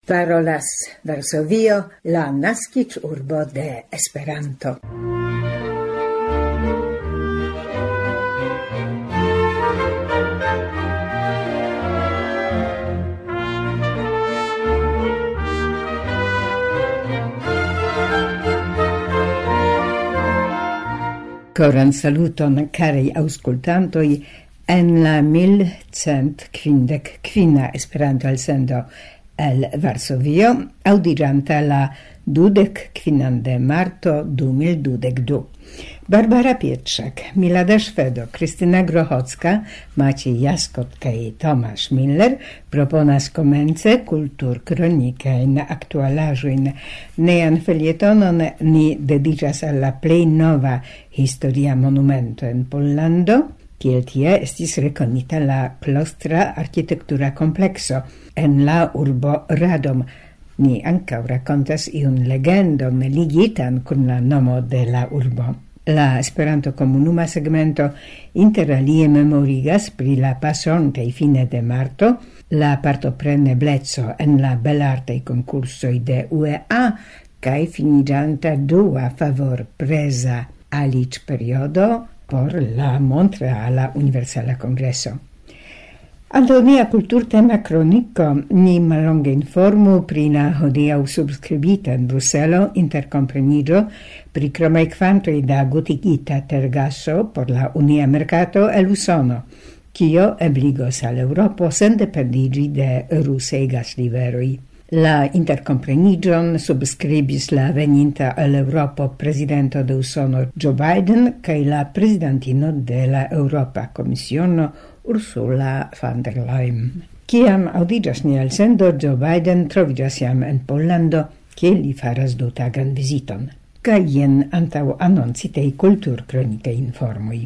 Parolas Varsovio, la naskiĝurbo de Esperanto. Koran saluton, carei auscultantoi, en la 1155 Esperanto elsendo el Varsovio, audiranta la 25 de marto 2022. Barbara Pietrzak, Milada Szwedo, Krystyna Grochocka, Maciej Jaskot kaj Tomasz Miller proponas komence kulturkronikajn aktualaĵojn. Nean felietonon ni dediĉas al la plej nova historia monumento en Pollando, kiel tie estis rekonita la klostra arkitektura komplekso en la urbo Radom. Ni ankaŭ rakontas iun legendon ligitan kun la nomo de la urbo. La Esperanto komunuma segmento inter alie memorigas pri la pasontaj fine de marto la partoprenebleco en la belartaj konkursoj de UEA kaj finiĝanta dua favorpreza aliĝperiodo por la Montreala Universala Kongreso. Antaŭ nia kulturtema kroniko ni mallonge informu pri la hodiaŭ subskribita en Bruselo interkompreniĝo pri kromaj kvantoj da gotigita tergaso por la unia merkato el Usono, kio ebligos al Eŭropo sendependiĝi de rusaj gasliveroj. La interkompreniĝon subskribis la veninta el Eŭropo prezidento de Usono Joe Biden kaj la prezidantino de la Eŭropa Komisiono Ursula von der Leyen. Kiam audiĝas nia elsendo, Joe Biden troviĝas jam en Pollando, kie li faras dutagan viziton. Kaj jen antaŭ anoncitaj kulturkronikaj informoj.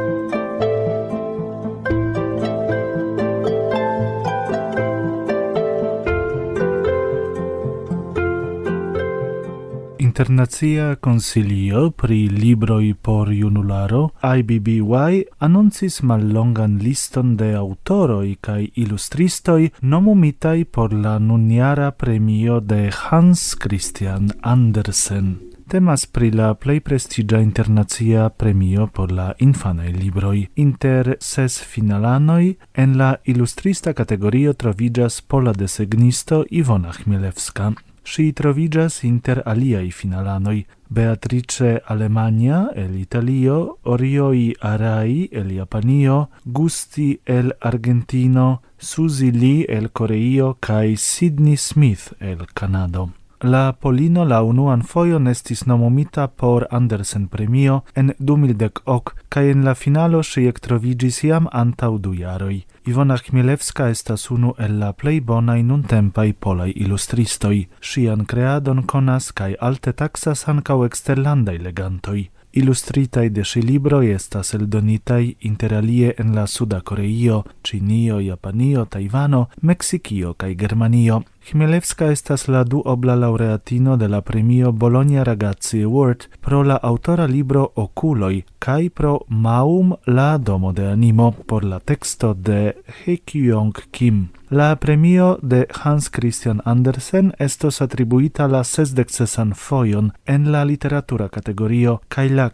Internacia Consilio pri libroi por junularo IBBY annoncis mallongan liston de autoroi kaj ilustristoi nomumitai por la nunjara premio de Hans Christian Andersen. Temas pri la plej prestiĝa internacia premio por la infanaj libroj. Inter 6 finalanoj en la ilustrista kategorio troviĝas pola desegnisto Iwona Chmielewska. Si troviĝas inter aliaj finalanoj Beatrice Alemania el Italio, Orioi Arai el Japanio, Gusti el Argentino, Suzy Lee el Koreio kaj Sydney Smith el Kanado. La Polino la unuan fojon estis nomumita por Andersen premio en 2010 kaj en la finalo ŝi ektroviĝis jam antaŭ 2 jaroj. Iwona Chmielewska estas unu el la plej bonaj nuntempaj polaj ilustristoj. Ŝian kreadon konas kaj alte taksas ankaŭ eksterlandaj legantoj. Ilustritaj de ŝi libroj estas eldonitaj interalie en la Suda Koreio, Ĉinio, Japanio, Tajvano, Meksikio kaj Germanio. Chmielewska estas la duobla laureatino de la premio Bologna Ragazzi Award pro la autora libro Okuloj kaj pro Maum la domo de animo por la teksto de Hae-kyung Kim. La premio de Hans Christian Andersen estos atribuita la 66 fojon en la literatura kategorio kaj la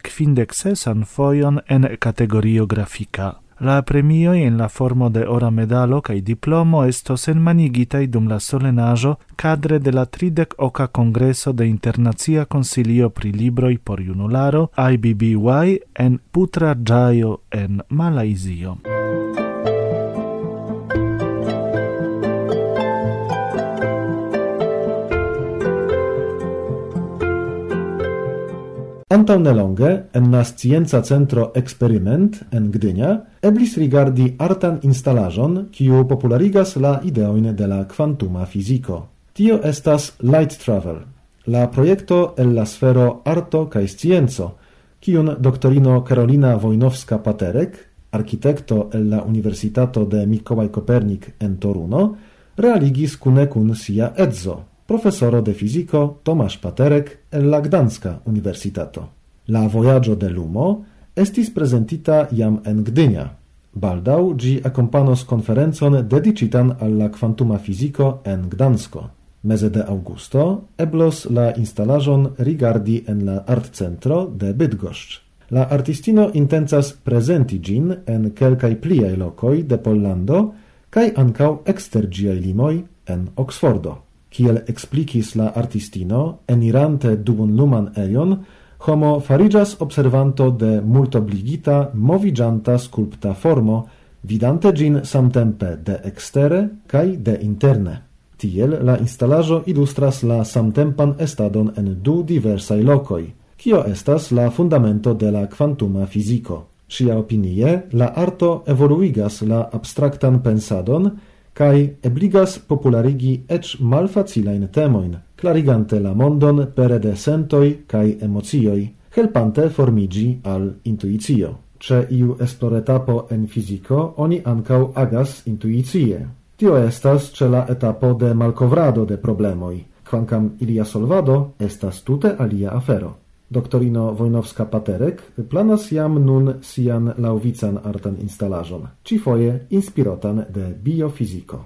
56 fojon en kategorio grafika. La premioj en la formo de ora medalo kaj diplomo estos enmanigitaj dum la solenaĵo kadre de la 30. Kongreso de Internacia Konsilio pri libroj por junularo IBBY en Putrajaya en Malajzio. Antaŭ nelonge, en la Scienca Centro Experiment en Gdynia, eblis rigardi artan instalaĵon, kiu popularigas la ideojn de la kvantuma fiziko. Tio estas Light Travel, la projekto el la sfero arto kaj scienco, kiun doktorino Karolina Wojnowska-Paterek, arkitekto el la Universitato de Mikołaj Kopernik en Toruno, realigis kune kun sia edzo, profesoro de fiziko Tomasz Paterek el la Gdanska Universitato. La vojaĝo de lumo estis prezentita jam en Gdynia. Baldaŭ ĝi akompanos konferencon dediĉitan al la kvantuma fiziko en Gdansko. Meze de Augusto eblos la instalaĵon rigardi en la artcentro de Bydgoszcz. La artistino intencas prezenti ĝin en kelkaj pliaj lokoj de Pollando kaj ankaŭ ekster ĝiaj limoj en Oksfordo. Kiel eksplikis la artistino, enirante duonluman ejon, homo fariĝas observanto de multobligita, moviĝanta skulpta formo, vidante ĝin samtempe de ekstere kaj de interne. Tiel la instalaĵo ilustras la samtempan estadon en du diversaj lokoj, kio estas la fundamento de la kvantuma fiziko. Ŝia opinie, la arto evoluigas la abstraktan pensadon kaj ebligas popularigi eĉ malfacilajn temojn, klarigante la mondon pere de sentoj kaj emocioj, helpante formiĝi al intuicio. Ĉe iu esploretapo en fiziko oni ankaŭ agas intuicie. Tio estas ĉe la etapo de malkovrado de problemoj, kvankam ilia solvado estas tute alia afero. Doktorino Wojnowska-Paterek planas jam nun sian laŭvican artan instalaĵon, ĉifoje inspirotan de biofiziko.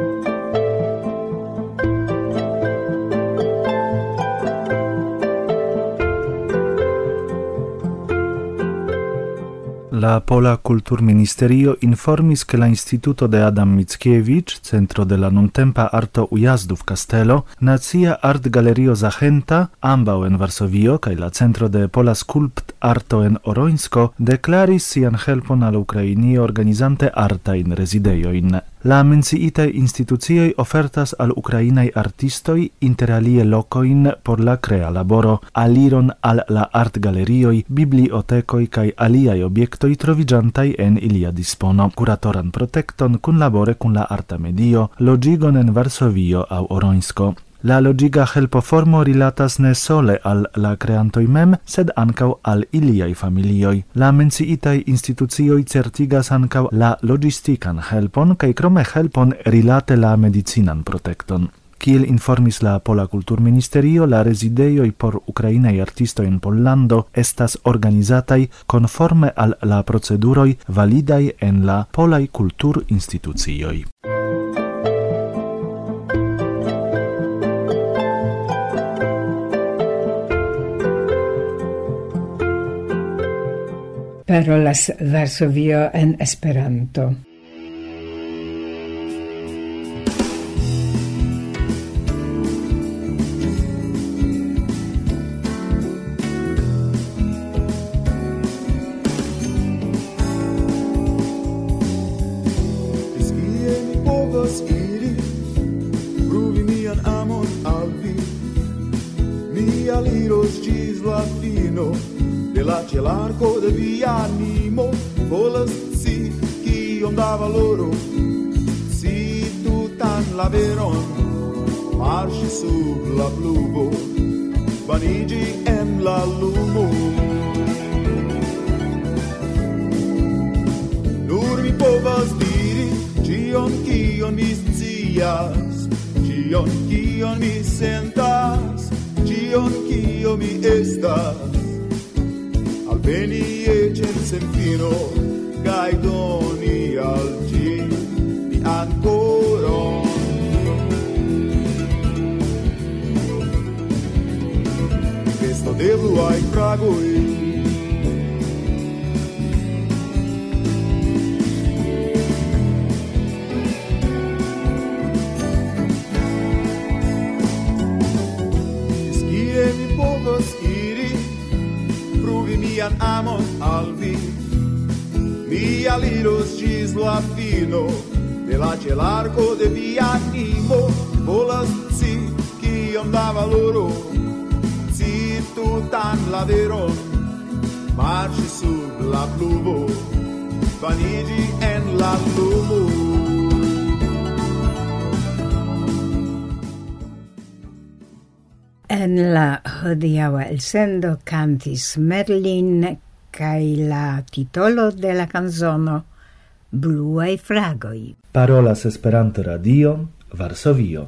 La Pola Kulturministerio informis che la Instituto de Adam Mickiewicz, centro de la nuntempa arto ujazdu w Castello, Nacia Art Galerio Zachęta, ambaŭ en Varsovio, kaj la centro de Pola Sculpt Arto en Orońsko, deklaris sian helpon al Ukrainio organizante artajn rezidejojn. La menciitaj institucioj ofertas al ukrainaj artistoj interalie lokojn por la crea laboro, aliron al la artgalerioj, bibliotekoj kaj aliaj objektoj troviĝantaj en ilia dispono, kuratoran protekton kunlabore kun la arta medio, loĝigon en Varsovio aŭ Orońsko. La logiga helpoformo rilatas ne sole al la creantoj mem, sed ankaŭ al iliaj familioj. La menciitaj institucioj certigas ankaŭ la logistikan helpon kaj krome helpon rilate la medicinan protekton. Kiel informis la Pola Kulturministerio, la rezidejoj por ukrainaj artistoj en Pollando estas organizataj konforme al la proceduroj validaj en la polaj kulturinstitucioj. Parolas Varsovio en Esperanto. L'arco de via animo, volas si, kiom da valoro, si tutan la veron, marŝi sub la pluvo, vaniĝi en la lumo. Nur mi povas diri ĉion, kion mi scias, ĉion, kion mi sentas, ĉion, kio mi estas. Veni ecen sen fino, cae doni al ci mian coron. Festo de bluaj fragoj, kie mi povas iri, pruvi mian amon al vi. Mi aliros ĝis la fino de la ĉelarko de via animo. Volas ci kiom da valoro, ci tutan la veron, marŝi sub la pluvo, vaniĝi en la lumo. En la hodiaŭa elsendo kantis Merlin kaj la titolo de la kanzono Bluaj fragoj. Parolas Esperanto Radio, Varsovio.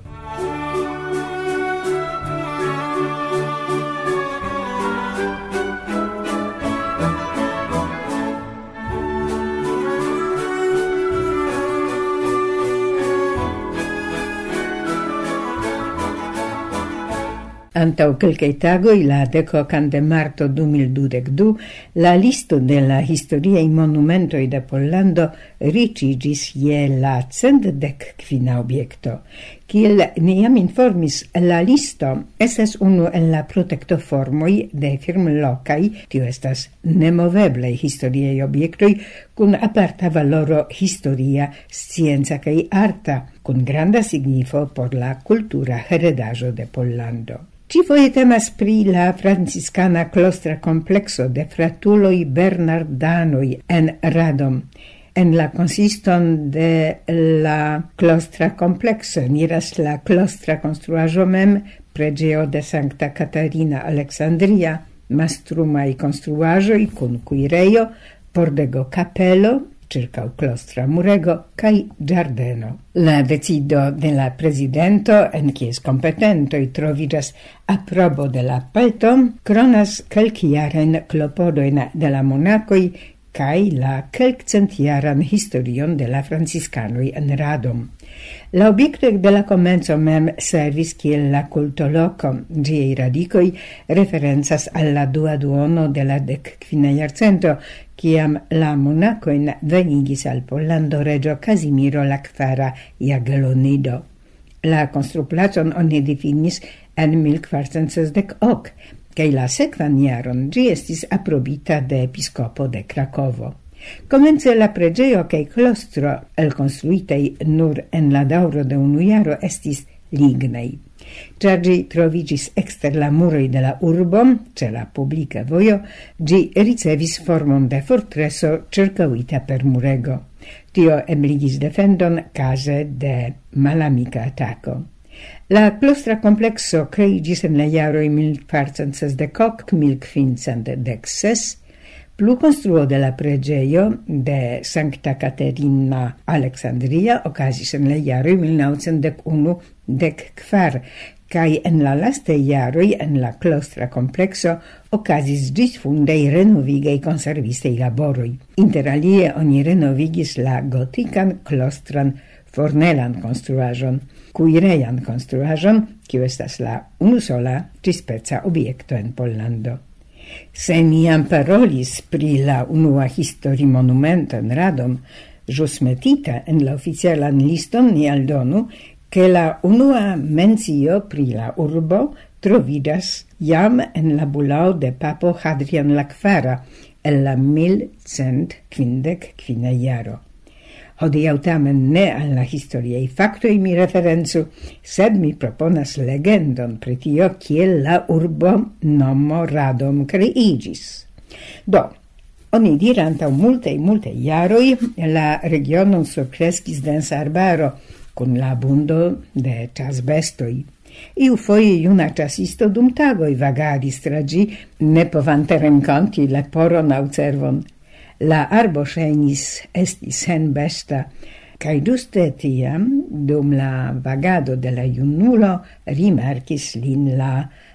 Antau kelkaj tagoj, la 10 de marto 2022, la listo de la historiaj monumentoj de Pollando riĉiĝis je la 115 objekto. Kiel ni jam informis, la listo estas unu el la protektoformoj de firmlokaj, tio estas nemoveblaj historiaj objektoj kun aparta valoro historia, scienca kaj arta, kun granda signifo por la kultura heredaĵo de Pollando. Cifoje temas pri la franciscana klostra komplekso de fratuloj Bernardanoj en Radom. En la consiston de la klostra komplekso niras la klostra konstruaĵo mem, preĝejo de Sankta Katarina Aleksandria, mastrumaj konstruaĵoj kun kuirejo, pordego kapelo, circa klostra murego, kai giardeno. La decido de la presidento, en kies competentoj troviĝas aprobo de la peto, kronas kelkjaren klopodojn de la monakoj kai la kelkcentjaran historion de la franciskanoj en Radom. La objektoj de la komenco mem servis kiel la kultoloko, ĝiaj radikoj referencas al la dua duono de la 15. jarcento, kiam la monakojn venigis al Pollando reĝo Kazimiro la Kvara Jagelonido. La konstruplacon oni difinis en 1468, kaj la sekvan jaron ĝi estis aprobita de episkopo de Krakovo. Komence la preĝejo kaj klostro elkonstruitaj nur en la daŭro de unu jaro estis lignaj. Ĉar ĝi troviĝis ekster la muroj de la urbo, ĉe la publika vojo, ĝi ricevis formon de fortreso ĉirkaŭita per murego. Tio ebligis defendon kaze de malamika atako. La klostra komplekso kreiĝis en la jaroj 1460-1516, plu construo de la preĝejo de Sankta Katerina Aleksandria okazis en la jaroj 1911-12, kaj en la lastaj jaroj en la klostra komplekso okazis ĝisfundaj renovigaj konservistaj laboroj. Inter alie oni renovigis la gotikan klostran fornelan konstruaĵon, kuirejan konstruaĵon, kiu estas la unusola ĉispeca objekto en Pollando. Se ni jam parolis pri la unua historimonumento en Radom, ĵus metita en la oficialan liston, ni aldonu, ke la unua mencio pri la urbo troviĝas jam en la bulao de papo Hadrian la Kvara el la 1155 jaro. Hodiaŭ tamen ne al la historiaj faktoj mi referencu, sed mi proponas legendon pri tio, kiel la urbo nomo Radom kreiĝis. Do, oni dir antaŭ multaj jaroj la regionon surkreskis densa arbaro kun la abundo de ĉasbestoj. Iufoje juna ĉasisto dum tagoj vagadis tra ĝi, ne povante renkonti leporon aŭ cervon. La arbo ŝajnis esti senbesta, kaj ĝuste tiam, dum la vagado de la junulo, rimarkis lin la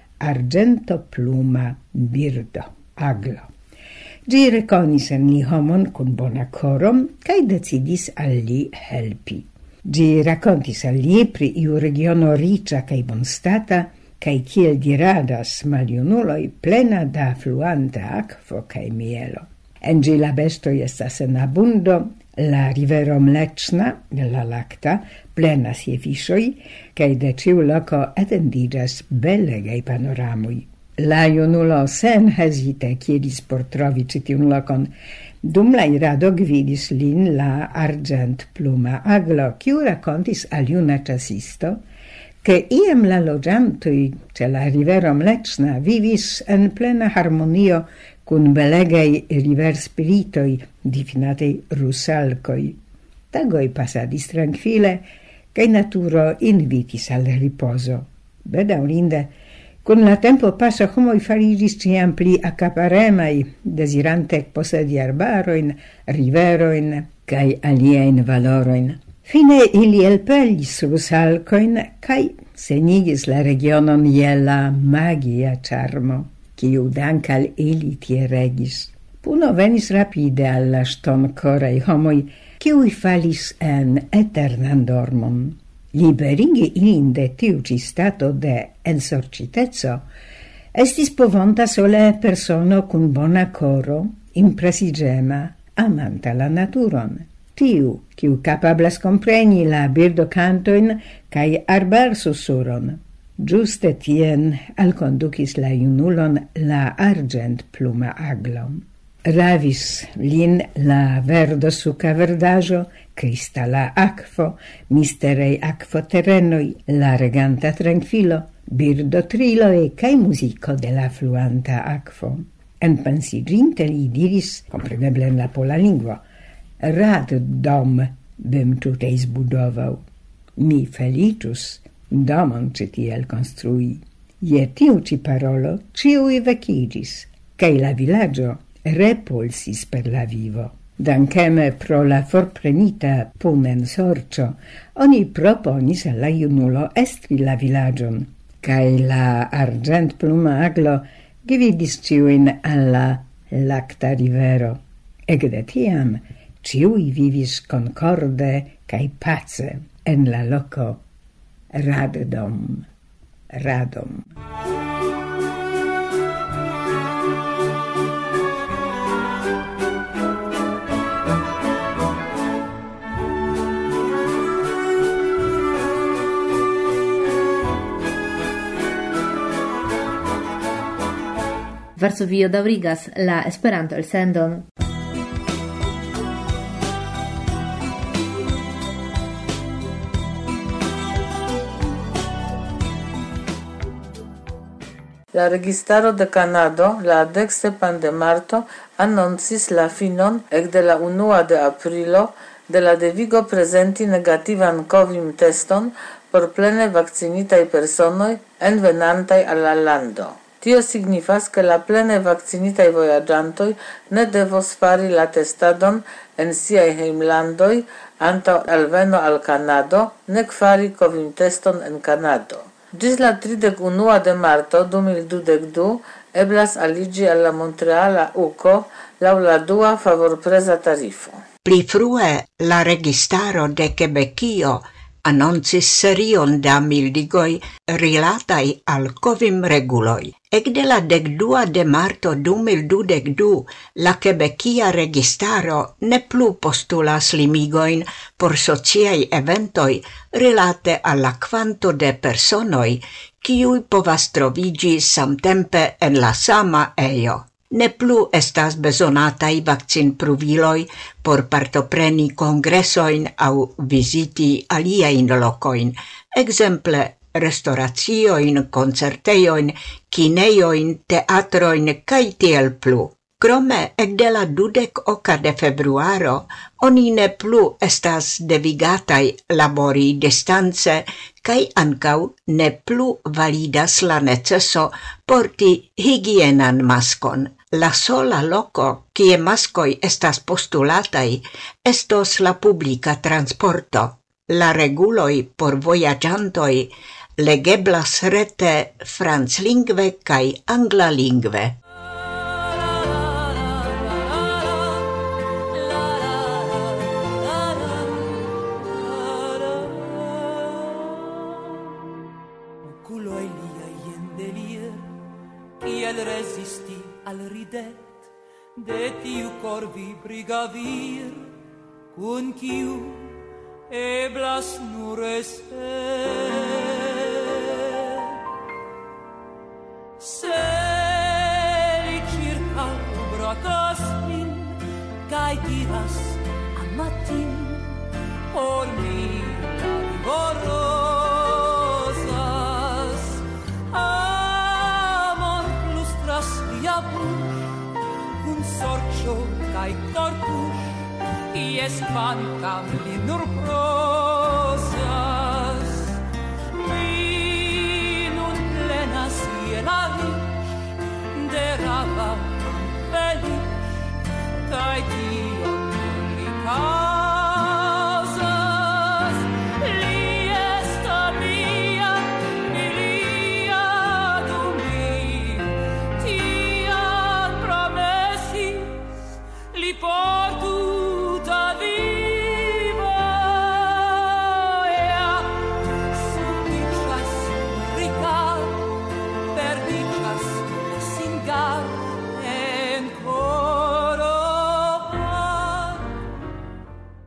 arĝentopluma birdo, aglo. Ĝi rekonis en li homon kun bona koro kaj decidis al li helpi. Ĝi rakontis al li pri iu regiono riĉa kaj bonstata, kaj kiel diradas maljunuloj plena da fluanta akvo kaj mielo. En ĝi la bestoj estas en abundo, la rivero Mlečna, la lakta, plenas je fiŝoj, kaj de ĉiu loko etendiĝas belegaj panoramoj. La junulo senhezite kieris por trovi ĉi tiun lokon. Dum la irado gvidis lin la arĝentpluma aglo, kiu rakontis al juna ĉasisto, ke iam la loĝantoj ĉe la rivero Mlečna vivis en plena harmonio kun belegaj riverspiritoj, difinatej rusalkoj. Tagoj pasadis trankvile, kaj naturo invitis al ripozo. Bedaŭrinde, kun la tempo paso homoj fariĝis ĉiam pli akaparemaj, dezirante posedi arbarojn, riverojn kaj aliajn valorojn. Fine ili elpelis rusalkojn kaj senigis la regionon je la magia ĉarmo, kiu dank al ili tie regis. Puno venis rapide alla stonkoraj homoj, kiuj falis en eternan dormon. Liberigi ilin de tiu ci stato de ensorcitezo estis povonta sole persono cun bona coro, impresigema, amanta la naturon. Tiu, kiu capablas compreni la birdocantoin cae arbar susuron. Giuste tien alconducis la junulon la argent pluma aglo. Ravis lin la verdo suca verdajo, cristala aquo, misterei aquo terrenoi, la reganta tranquilo, birdo triloe cae musico de la fluanta aquo. Enpensiginte li diris, compreneble en la pola lingua, rad dom bym tutaj zbudował. Mi felicius domon citiel construi. Je tiu ci parolo ciui vecigis, cae la villaggio repulsis per la vivo. Dankeme pro la forprenita punen sorcio, oni proponis alla junulo estri la villagion, cae la argent pluma aglo dividis ciuin alla lacta rivero. Ecde tiam ciui vivis concorde cae pace en la loco Radom. Varsovio daŭrigas la Esperanto-elsendon. La registaro de Kanado la 17 de marto annoncis la finon ekde la 1 de aprilo de la devigo prezenti negativan COVID-teston por plene vakcinitaj personoj envenantaj al la lando. Tio signifas, ke la plene vakcinitaj vojaĝantoj ne devos fari la testadon en siaj hejmlandoj antaŭ alveno al Kanado, nek fari COVID-teston en Kanado. Ĝis la 31 de marto 2022 eblas aliĝi al la Montreala UCO laŭ la dua favorpreza tarifo. Pli frue la registaro de Quebecio annoncis serion da mildigoi rilatai al COVID-reguloi. Ecde la 12 de marto 2022, la Quebecia registaro ne plu postulas limigoin por sociai eventoi rilate alla quanto de personoi kiui povas trovigi samtempe en la sama eio. Ne plu estas bezonatai vaccin pruviloi por partopreni congressoin au visiti aliein locoin, exemple restauracioin, concerteioin, kineioin, teatroin, cae tiel plu. Crome, ecde la 28 de februaro, oni ne plu estas devigatai labori distance, cae ancau ne plu validas la necesso porti higienan maskon. La sola loco, kie maskoi estas postulatai, estos la publica transporto. La reguloi por vojaĝantoj legeblas rete franclingve kaj anglalingve. Oculoj liaj en delier, kiel rezisti al ridet de tiu korvibbriga vir, kun kiu eblas nur se li circa brakas min kaj diras amatin por mi la rosas amor lustras lia buŝ kun sorĉo kaj tortuŝ. Ies kvankam li nur prosas, mi nun plenas je la viŝ de rava feliĉ, kaj tion li kaŭzas. Li estas mia, milia dum mi tiam promesis, li portu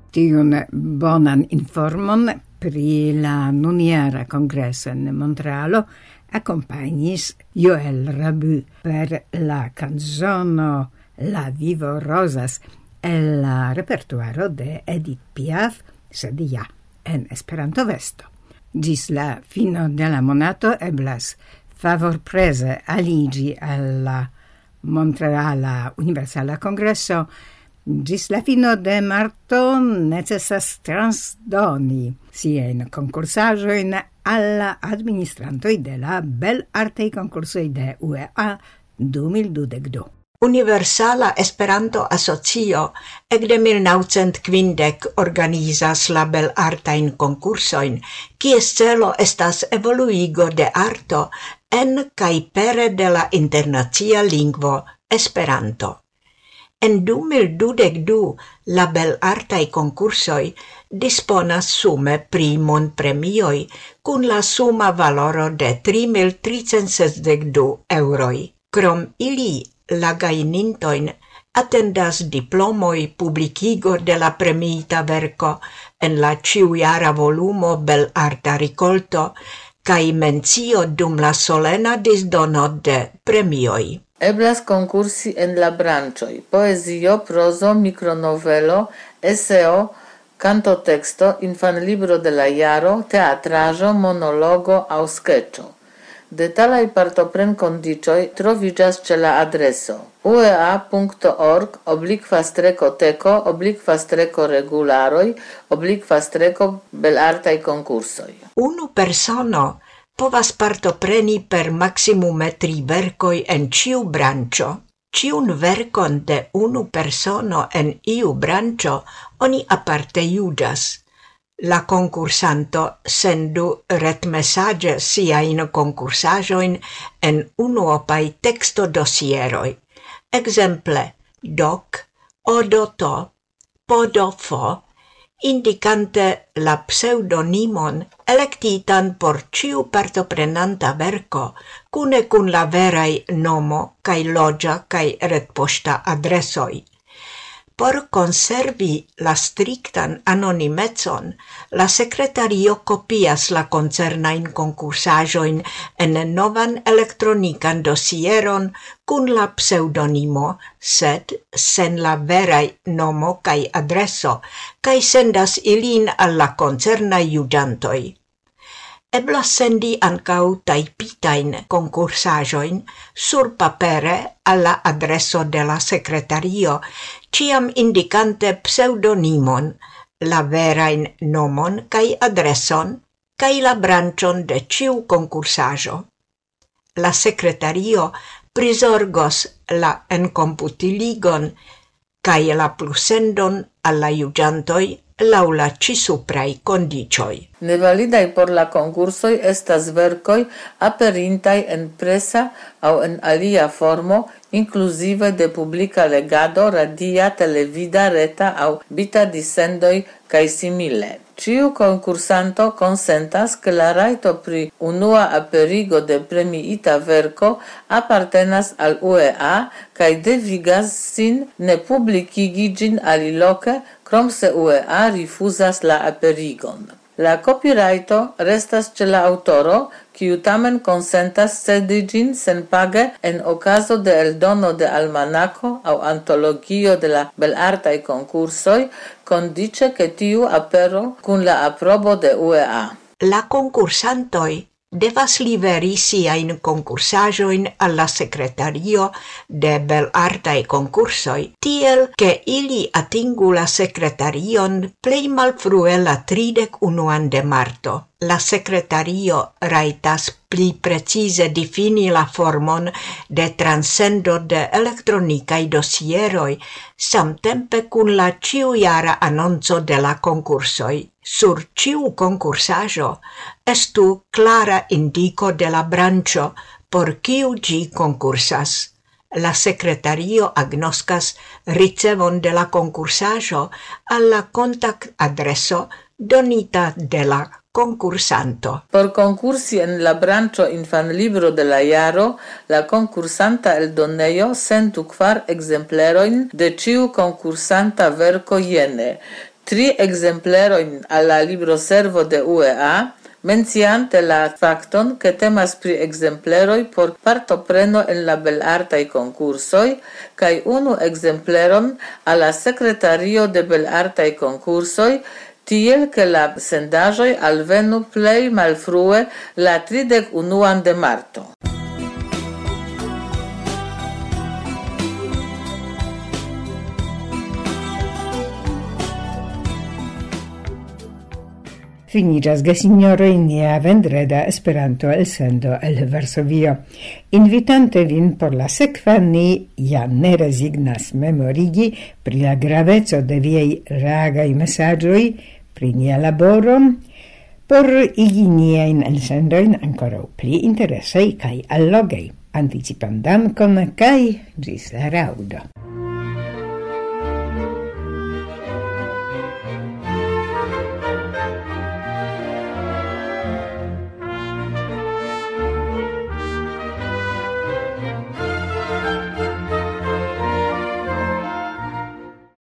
Tiun bonan informon pri la nuniera congresso en Montrealo accompagnis Joël Rabu per la canzono La vivo rosas el la repertuaro de Edith Piaf, sed ja en Esperanto vesto. Gis la fino de la monato eblas favorprese aligi alla Montreala Universala Congresso. Gis la fino de marto necessas transdoni sien concursajoin alla administrantoi de la bel artei concursoi de UEA 2022. Universala Esperanto Asocio ecde 1950 organizas la belartain concursoin, kies celo estas evoluigo de arto en kaj pere de la internacia lingvo Esperanto. En 2022 la belartaj konkursoj disponas sume pri monpremioj kun la suma valoro de 3.362 euroj. Krom ili la gajnintojn atendas diplomoj, publikigo de la premiita verko en la ĉiujara volumo belarta rikolto kaj mencio dum la solena disdono de premioj. Eblas concursi en la branĉoj: poezio, prozo, mikronovelo, eseo, kantotexto, infanlibro de la jaro, teatraĵo, monologo aŭ skeĉo. Detalaj partoprenkondiĉoj troviĝas ĉe la adreso uea.org/teko/regularoj/belartaj konkursoj. Unu persono povas partopreni per maximume 3 verkoj en ĉiu branĉo. Ĉiun verkon de unu persono en iu branĉo oni aparte juĝas. La concursanto sendu retmesaĝe siajn konkursaĵojn en unuopaj tekstodosieroj. Ekzemple doc, odoto, podofo, indikante la pseudonimon elektitan por ĉiu partoprenanta verko kune kun la veraj nomo kaj loĝa kaj retpoŝta adresoj. Por konservi la striktan anonimecon, la sekretario kopias la koncernajn konkursaĵojn en novan elektronikan dosieron kun la pseudonimo, sed sen la veraj nomo kaj adreso, kaj sendas ilin al la koncernaj juĝantoj. Eblas sendi ankaŭ tajpitajn konkursaĵojn surpapere al la adreso de la sekretario, ĉiam indikante pseudonimon, la verajn nomon kaj adreson, kaj la branĉon de ĉiu konkursaĵo. La sekretario prizorgos la enkomputiligon kaj la plusendon al la juĝantoj laŭ la ĉi-supraj kondiĉoj. Nevalidaj por la konkursoj estas verkoj aperintaj en presa aŭ en alia formo, inkluzive de publika legado, radia, televida, reta aŭ bita dissendoj kaj simile. Ĉiu konkursanto konsentas, ke la rajto pri unua aperigo de premiita verko apartenas al UEA kaj devigas sin ne publikigi ĝin aliloke, krom se UEA rifuzas la aperigon. La copyrighto restas ĉe la aŭtoro, kiu tamen konsentas cedi ĝin senpage en okazo de eldono de almanako aŭ antologio de la belartaj konkursoj, kondiĉe ke tiu apero kun la aprobo de UEA. La konkursantoj devas liveri siajn konkursaĵojn al la sekretario de belartaj konkursoj, tiel ke ili atingu la sekretarion plej malfrue la 31 de marto. La sekretario rajtas pli precize difini la formon de transendo de elektronikaj dosieroj samtempe kun la ĉiujara anonco de la konkursoj. Sur ĉiu konkursaĵo estu klara indiko de la branĉo por kiu ĝi konkursas. La sekretario agnoskas ricevon de la konkursaĵo al la kontaktadreso donita de la konkursanto. Por konkursi en la branĉo infanlibro de la jaro, la konkursanta eldonejo sendu 4 ekzemplerojn de ĉiu konkursanta verko jene: 3 exempleroin alla libroservo de UEA, menciante la facton che temas pri exempleroi por partopreno en la belartaj konkursoj kaj 1 exempleron alla sekretario de belartaj konkursoj, tiel che la sendaĵoj alvenu plej malfrue la 31 de marto. Finiĝas, gesinjoroj, nia vendreda Esperanto elsendo el Varsovio. Invitante vin por la sekva, ni ja ne rezignas memorigi pri la graveco de viaj reagaj mesaĝoj pri nia laboro, por igi niajn elsendojn ankoraŭ pli interesaj kaj allogaj. Anticipan dankon kaj ĝis la raŭdo.